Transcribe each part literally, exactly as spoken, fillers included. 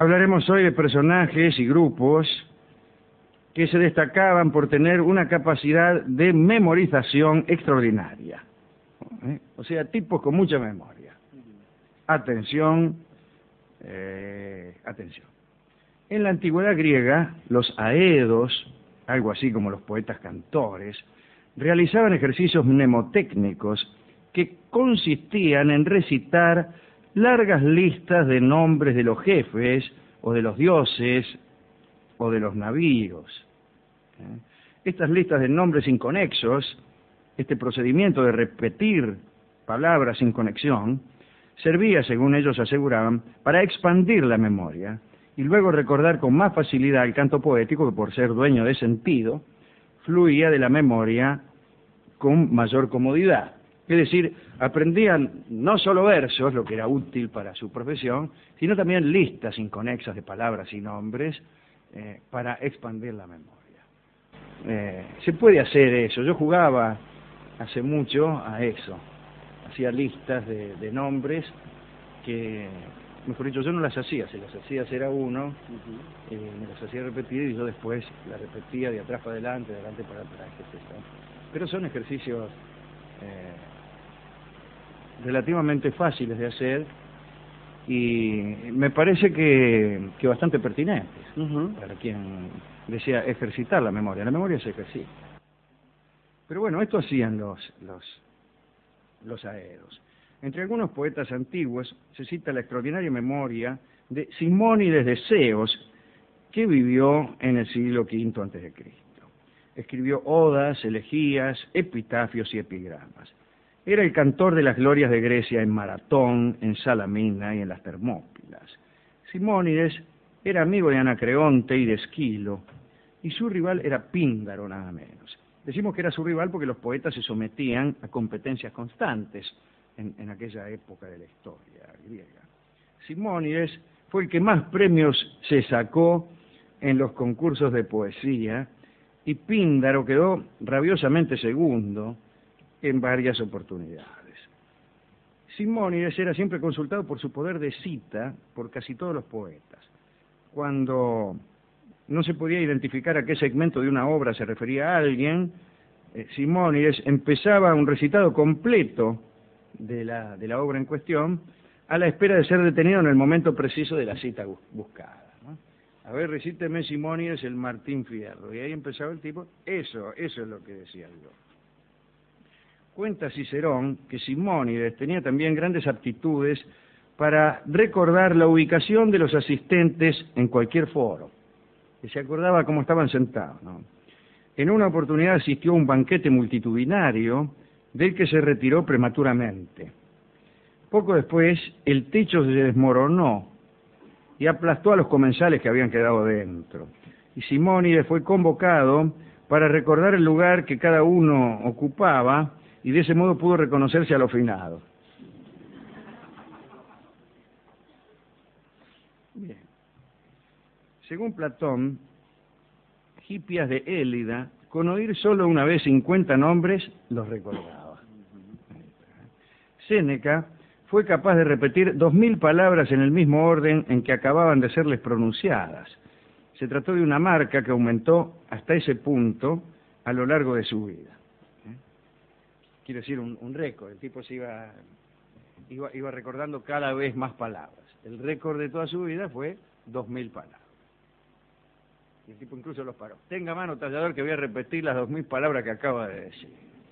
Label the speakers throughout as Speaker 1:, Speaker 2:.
Speaker 1: Hablaremos hoy de personajes y grupos que se destacaban por tener una capacidad de memorización extraordinaria. ¿Eh? O sea, tipos con mucha memoria. Atención, eh, atención. En la antigüedad griega, los aedos, algo así como los poetas cantores, realizaban ejercicios mnemotécnicos que consistían en recitar largas listas de nombres de los jefes o de los dioses o de los navíos. ¿Eh? Estas listas de nombres inconexos, este procedimiento de repetir palabras sin conexión, servía, según ellos aseguraban, para expandir la memoria y luego recordar con más facilidad el canto poético que, por ser dueño de sentido, fluía de la memoria con mayor comodidad. Es decir, aprendían no solo versos, lo que era útil para su profesión, sino también listas inconexas de palabras y nombres eh, para expandir la memoria. Eh, se puede hacer eso. Yo jugaba hace mucho a eso. Hacía listas de, de nombres que, mejor dicho, yo no las hacía, se las hacía hacer a uno, uh-huh. eh, me las hacía repetir y yo después las repetía de atrás para adelante, de adelante para atrás, etcétera. Pero son ejercicios eh, relativamente fáciles de hacer y me parece que, que bastante pertinentes uh-huh. para quien desea ejercitar la memoria. La memoria se ejercita. Pero bueno, esto hacían los, los, los aedos. Entre algunos poetas antiguos se cita la extraordinaria memoria de Simónides de Ceos, que vivió en el siglo quinto antes de Cristo. Escribió odas, elegías, epitafios y epigramas. Era el cantor de las glorias de Grecia en Maratón, en Salamina y en las Termópilas. Simónides era amigo de Anacreonte y de Esquilo, y su rival era Píndaro, nada menos. Decimos que era su rival porque los poetas se sometían a competencias constantes en, en aquella época de la historia griega. Simónides fue el que más premios se sacó en los concursos de poesía, y Píndaro quedó rabiosamente segundo en varias oportunidades. Simónides era siempre consultado por su poder de cita por casi todos los poetas. Cuando no se podía identificar a qué segmento de una obra se refería a alguien, eh, Simónides empezaba un recitado completo de la, de la obra en cuestión, a la espera de ser detenido en el momento preciso de la cita buscada. A ver, recíteme Simónides el Martín Fierro. Y ahí empezaba el tipo, eso, eso es lo que decía yo. Cuenta Cicerón que Simónides tenía también grandes aptitudes para recordar la ubicación de los asistentes en cualquier foro, que se acordaba cómo estaban sentados, ¿no? En una oportunidad asistió a un banquete multitudinario del que se retiró prematuramente. Poco después, el techo se desmoronó y aplastó a los comensales que habían quedado dentro. Y Simónides fue convocado para recordar el lugar que cada uno ocupaba y de ese modo pudo reconocerse a los finados. Bien. Según Platón, Hipias de Élida, con oír solo una vez cincuenta nombres, los recordaba. Séneca fue capaz de repetir dos mil palabras en el mismo orden en que acababan de serles pronunciadas. Se trató de una marca que aumentó hasta ese punto a lo largo de su vida. ¿Eh? Quiero decir, un, un récord. El tipo se iba, iba, iba recordando cada vez más palabras. El récord de toda su vida fue dos mil palabras. Y el tipo incluso los paró. Tenga mano, tallador, que voy a repetir las dos mil palabras que acaba de decir.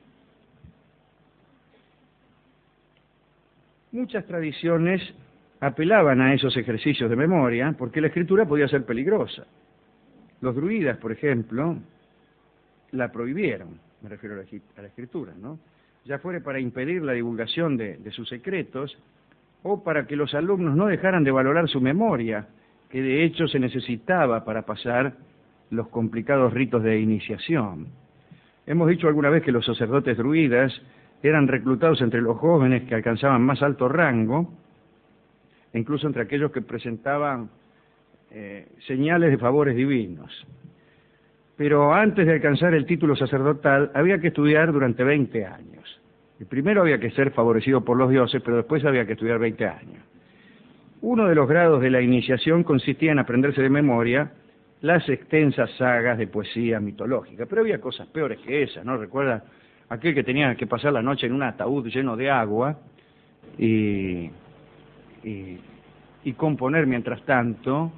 Speaker 1: Muchas tradiciones apelaban a esos ejercicios de memoria porque la escritura podía ser peligrosa. Los druidas, por ejemplo, la prohibieron, me refiero a la, a la escritura, ¿no? Ya fuera para impedir la divulgación de, de sus secretos o para que los alumnos no dejaran de valorar su memoria, que de hecho se necesitaba para pasar los complicados ritos de iniciación. Hemos dicho alguna vez que los sacerdotes druidas eran reclutados entre los jóvenes que alcanzaban más alto rango, e incluso entre aquellos que presentaban eh, señales de favores divinos. Pero antes de alcanzar el título sacerdotal había que estudiar durante veinte años. El primero había que ser favorecido por los dioses, pero después había que estudiar veinte años. Uno de los grados de la iniciación consistía en aprenderse de memoria las extensas sagas de poesía mitológica, pero había cosas peores que esas, ¿no? Recuerda aquel que tenía que pasar la noche en un ataúd lleno de agua y, y, y componer mientras tanto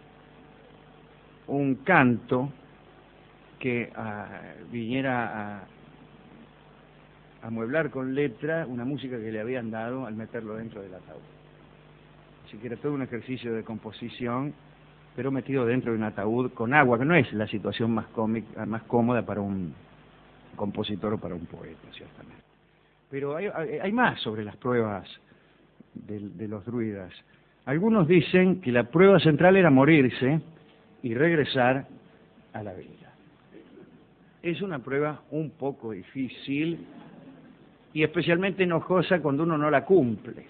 Speaker 1: un canto que uh, viniera a amueblar con letra una música que le habían dado al meterlo dentro del ataúd. Así que era todo un ejercicio de composición, pero metido dentro de un ataúd con agua, que no es la situación más cómica, más cómoda para un compositor o para un poeta, ciertamente. Pero hay, hay más sobre las pruebas de, de los druidas. Algunos dicen que la prueba central era morirse y regresar a la vida. Es una prueba un poco difícil y especialmente enojosa cuando uno no la cumple.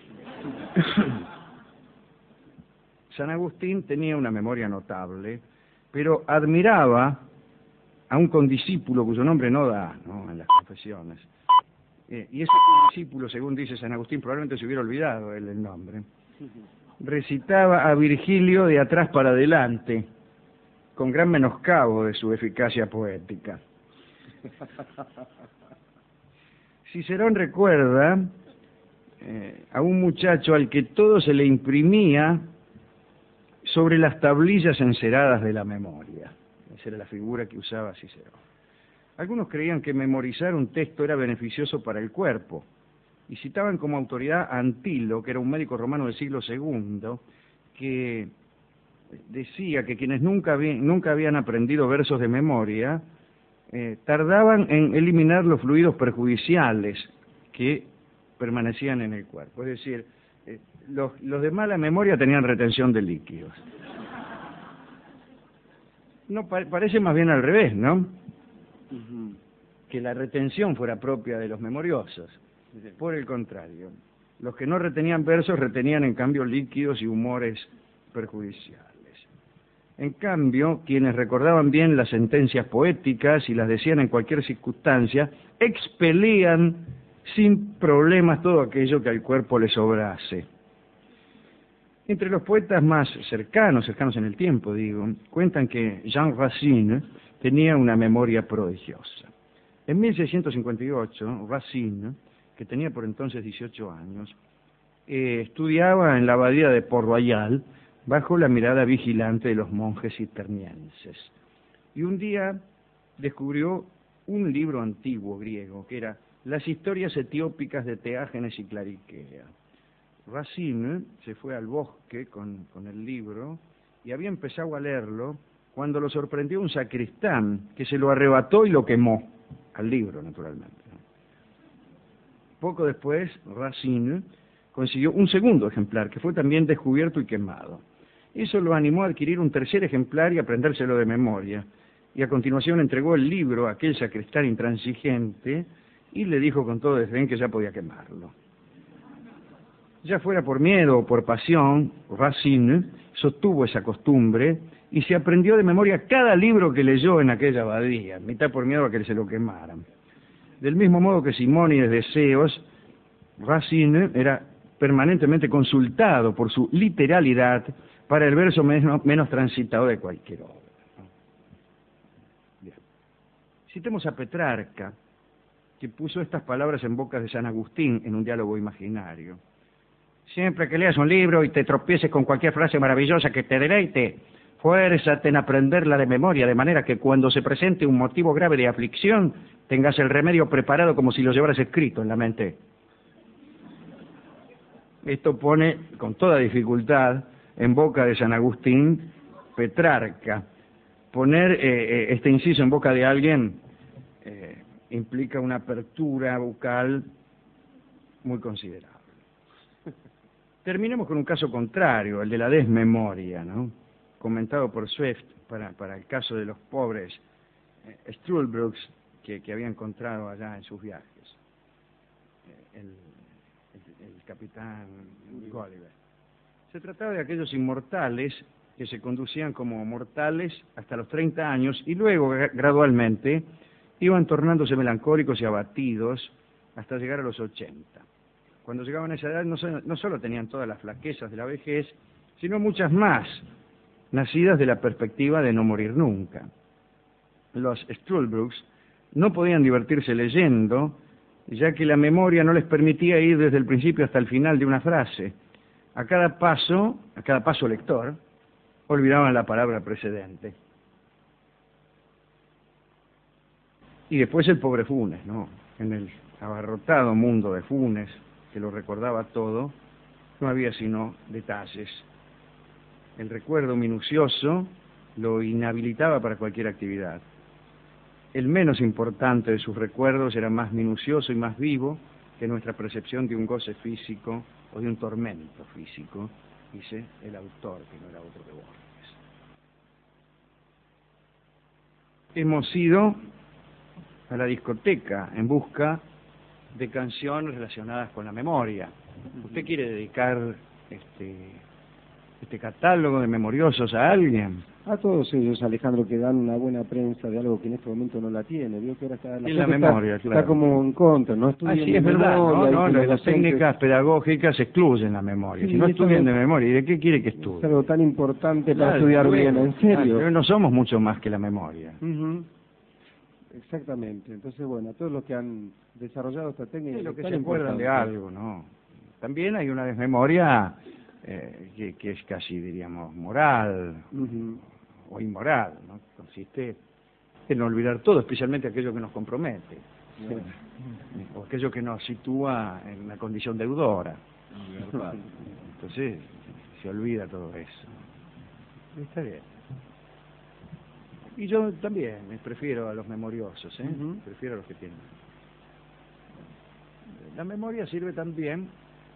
Speaker 1: San Agustín tenía una memoria notable, pero admiraba a un condiscípulo cuyo nombre no da, ¿no?, en las confesiones. Eh, y ese condiscípulo, según dice San Agustín, probablemente se hubiera olvidado él el nombre. Recitaba a Virgilio de atrás para adelante, con gran menoscabo de su eficacia poética. Cicerón recuerda eh, a un muchacho al que todo se le imprimía sobre las tablillas enceradas de la memoria. Esa era la figura que usaba Cicerón. Algunos creían que memorizar un texto era beneficioso para el cuerpo, y citaban como autoridad a Antilo, que era un médico romano del siglo segundo, que decía que quienes nunca, habí, nunca habían aprendido versos de memoria eh, tardaban en eliminar los fluidos perjudiciales que permanecían en el cuerpo. Es decir, eh, los, los de mala memoria tenían retención de líquidos. No, pa parece más bien al revés, ¿no? Uh-huh. Que la retención fuera propia de los memoriosos. Por el contrario, los que no retenían versos retenían en cambio líquidos y humores perjudiciales. En cambio, quienes recordaban bien las sentencias poéticas y las decían en cualquier circunstancia, expelían sin problemas todo aquello que al cuerpo le sobrase. Entre los poetas más cercanos, cercanos en el tiempo, digo, cuentan que Jean Racine tenía una memoria prodigiosa. En mil seiscientos cincuenta y ocho, Racine, que tenía por entonces dieciocho años, eh, estudiaba en la abadía de Port-Royal bajo la mirada vigilante de los monjes cistercienses. Y un día descubrió un libro antiguo griego, que era Las historias etiópicas de Teágenes y Clariquea. Racine se fue al bosque con, con el libro y había empezado a leerlo cuando lo sorprendió un sacristán que se lo arrebató y lo quemó, al libro, naturalmente. Poco después, Racine consiguió un segundo ejemplar, que fue también descubierto y quemado. Eso lo animó a adquirir un tercer ejemplar y aprendérselo de memoria. Y a continuación entregó el libro a aquel sacristán intransigente y le dijo con todo desdén que ya podía quemarlo. Ya fuera por miedo o por pasión, Racine sostuvo esa costumbre y se aprendió de memoria cada libro que leyó en aquella abadía, mitad por miedo a que se lo quemaran. Del mismo modo que Simónides de Ceos, Racine era permanentemente consultado por su literalidad para el verso menos, menos transitado de cualquier obra. Bien. Citemos a Petrarca, que puso estas palabras en boca de San Agustín en un diálogo imaginario. Siempre que leas un libro y te tropieces con cualquier frase maravillosa que te deleite, fuérzate en aprenderla de memoria, de manera que cuando se presente un motivo grave de aflicción, tengas el remedio preparado como si lo llevaras escrito en la mente. Esto pone con toda dificultad en boca de San Agustín Petrarca. Poner eh, este inciso en boca de alguien eh, implica una apertura bucal muy considerable. Terminemos con un caso contrario, el de la desmemoria, ¿no?, comentado por Swift para, para el caso de los pobres eh, Struldbrugs que, que había encontrado allá en sus viajes, eh, el, el, el capitán Gulliver. Se trataba de aquellos inmortales que se conducían como mortales hasta los treinta años y luego gradualmente iban tornándose melancólicos y abatidos hasta llegar a los ochenta. cuando llegaban a esa edad no, so- no solo tenían todas las flaquezas de la vejez, sino muchas más, nacidas de la perspectiva de no morir nunca. Los Struldbrugs no podían divertirse leyendo, ya que la memoria no les permitía ir desde el principio hasta el final de una frase. A cada paso, a cada paso lector, olvidaban la palabra precedente. Y después el pobre Funes, ¿no? En el abarrotado mundo de Funes, que lo recordaba todo, no había sino detalles. El recuerdo minucioso lo inhabilitaba para cualquier actividad. El menos importante de sus recuerdos era más minucioso y más vivo que nuestra percepción de un goce físico o de un tormento físico, dice el autor, que no era otro que Borges. Hemos ido a la discoteca en busca de canciones relacionadas con la memoria. ¿Usted quiere dedicar este, este catálogo de memoriosos a alguien?
Speaker 2: A todos ellos, Alejandro, que dan una buena prensa de algo que en este momento no la tiene. Vio que ahora está la,
Speaker 1: en la memoria,
Speaker 2: está,
Speaker 1: claro.
Speaker 2: Está como en contra, no estudian
Speaker 1: Así
Speaker 2: de
Speaker 1: es verdad,
Speaker 2: memoria,
Speaker 1: no, no,
Speaker 2: y
Speaker 1: las
Speaker 2: los
Speaker 1: técnicas
Speaker 2: docentes...
Speaker 1: pedagógicas excluyen la memoria.
Speaker 2: Sí,
Speaker 1: Si no estudian
Speaker 2: es
Speaker 1: de
Speaker 2: algo,
Speaker 1: memoria, ¿y de qué quiere que estudie?
Speaker 2: es algo tan importante para
Speaker 1: Claro,
Speaker 2: estudiar
Speaker 1: bueno,
Speaker 2: bien, en serio.
Speaker 1: claro, no somos mucho más que la memoria.
Speaker 2: Uh-huh. Exactamente. Entonces, bueno, a todos los que han desarrollado esta técnica...
Speaker 1: Es lo que
Speaker 2: tan
Speaker 1: se acuerdan de
Speaker 2: importante.
Speaker 1: algo, ¿no? También hay una desmemoria eh, que, que es casi, diríamos, moral
Speaker 2: Uh-huh.
Speaker 1: o inmoral, ¿no? Consiste en olvidar todo, especialmente aquello que nos compromete,
Speaker 2: Sí.
Speaker 1: o aquello que nos sitúa en una condición deudora. Entonces, se olvida todo eso. Está bien. Y yo también me prefiero a los memoriosos, ¿eh?
Speaker 2: Uh-huh.
Speaker 1: Prefiero a los que tienen. La memoria sirve también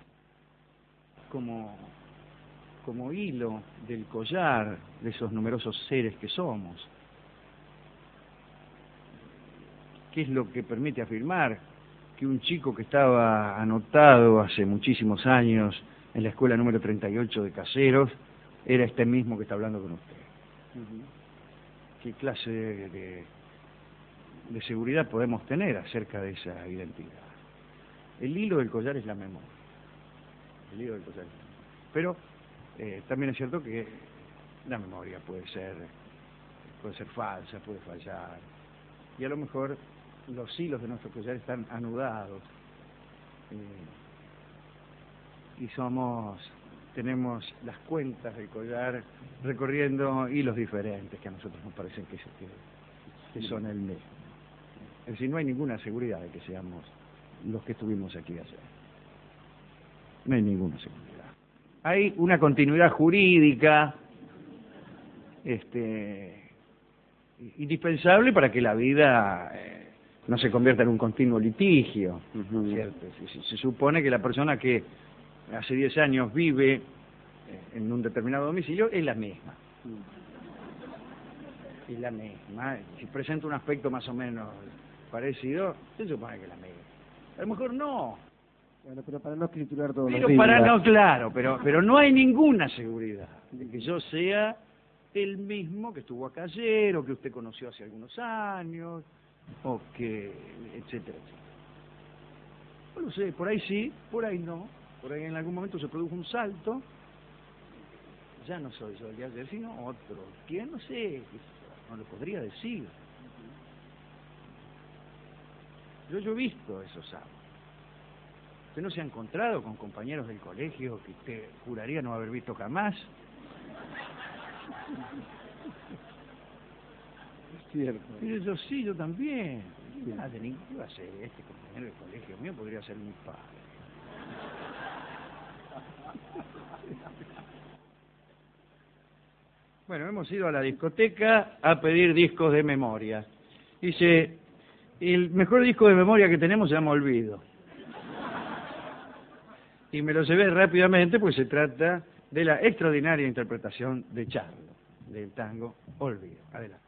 Speaker 1: como, como hilo del collar de esos numerosos seres que somos. ¿Qué es lo que permite afirmar que un chico que estaba anotado hace muchísimos años en la escuela número treinta y ocho de Caseros era este mismo que está hablando con usted?
Speaker 2: Uh-huh.
Speaker 1: ¿Qué clase de, de, de seguridad podemos tener acerca de esa identidad? El hilo del collar es la memoria. El hilo del collar es la memoria. Pero eh, también es cierto que la memoria puede ser, puede ser falsa, puede fallar. Y a lo mejor los hilos de nuestro collar están anudados. Eh, y somos... tenemos las cuentas del collar recorriendo hilos diferentes que a nosotros nos parecen que, que, que son el mismo. Es decir, no hay ninguna seguridad de que seamos los que estuvimos aquí ayer. No hay ninguna seguridad. Hay una continuidad jurídica este, indispensable para que la vida eh, no se convierta en un continuo litigio.
Speaker 2: Uh-huh.
Speaker 1: ¿Cierto? Se, se supone que la persona que hace diez años vive en un determinado domicilio es la misma. Es la misma. Si presenta un aspecto más o menos parecido, se supone que es la misma. A lo mejor no.
Speaker 2: Bueno, pero para no escriturar todos
Speaker 1: Pero
Speaker 2: los días.
Speaker 1: para no, claro, pero, pero no hay ninguna seguridad de que yo sea el mismo que estuvo acá ayer, o que usted conoció hace algunos años, o que, etcétera, etcétera. No lo sé, por ahí sí, por ahí no. Por ahí en algún momento se produjo un salto. Ya no soy yo el de ayer, sino otro. ¿Quién? No sé, no lo podría decir. Yo, yo he visto esos saltos. ¿Usted no se ha encontrado con compañeros del colegio que usted juraría no haber visto jamás?
Speaker 2: Es cierto.
Speaker 1: Y yo sí, yo también. Ah, de ningún- ¿qué va a ser este compañero del colegio mío? Podría ser mi padre. Bueno, hemos ido a la discoteca a pedir discos de memoria. Dice, el mejor disco de memoria que tenemos se llama Olvido. Y me lo llevé rápidamente, pues se trata de la extraordinaria interpretación de Charlo, del tango Olvido. Adelante.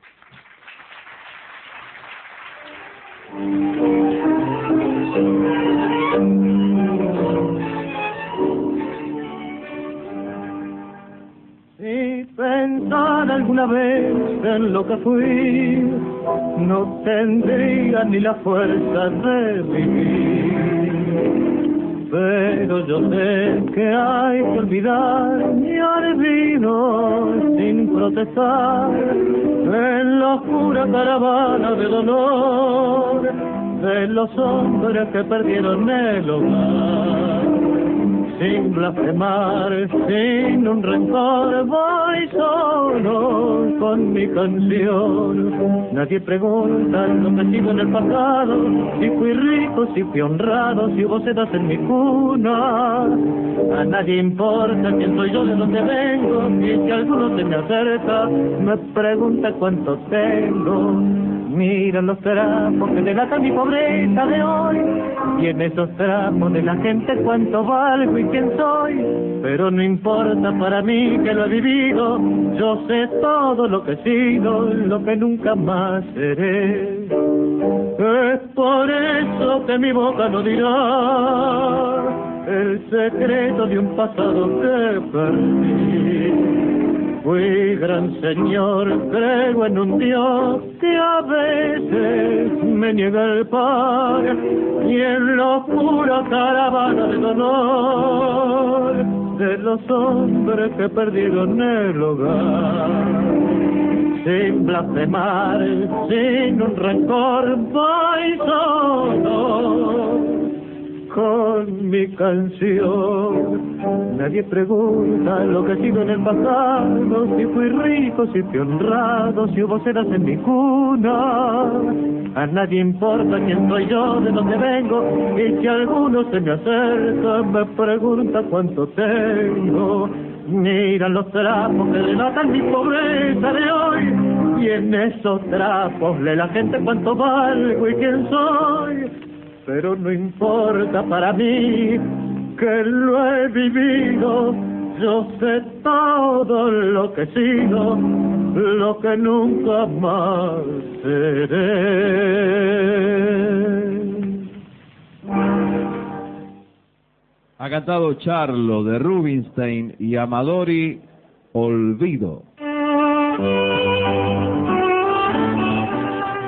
Speaker 3: Si pensara alguna vez en lo que fui, no tendría ni la fuerza de vivir. pero yo sé que hay que olvidar mi olvido sin protestar en la oscura caravana de dolor de los hombres que perdieron el hogar. Sin blasfemar, sin un rencor, voy solo con mi canción. Nadie pregunta lo que sigo en el pasado, si fui rico, si fui honrado, si hubo sedas en mi cuna. A nadie importa quién soy yo, de dónde vengo, y si alguno se me acerca, me pregunta cuánto tengo. Mira los trapos que delatan mi pobreza de hoy, y en esos trapos de la gente cuánto valgo y quién soy. Pero no importa para mí que lo he vivido, yo sé todo lo que he sido, lo que nunca más seré. Es por eso que mi boca no dirá el secreto de un pasado que perdí. Fui gran señor, creo en un Dios que a veces me niega el pan, y en la oscura caravana de dolor de los hombres que perdieron el hogar. Sin blasfemar, sin un rencor, voy solo con mi canción. Nadie pregunta lo que he sido en el pasado, si fui rico, si fui honrado, si hubo cenas en mi cuna. A nadie importa quién soy yo, de dónde vengo, y si alguno se me acerca, me pregunta cuánto tengo. Mira los trapos que delatan mi pobreza de hoy, y en esos trapos lee la gente cuánto valgo y quién soy. Pero no importa para mí que lo he vivido, yo sé todo lo que he sido, lo que nunca más seré.
Speaker 4: Ha cantado Charlo de Rubinstein y Amadori, Olvido.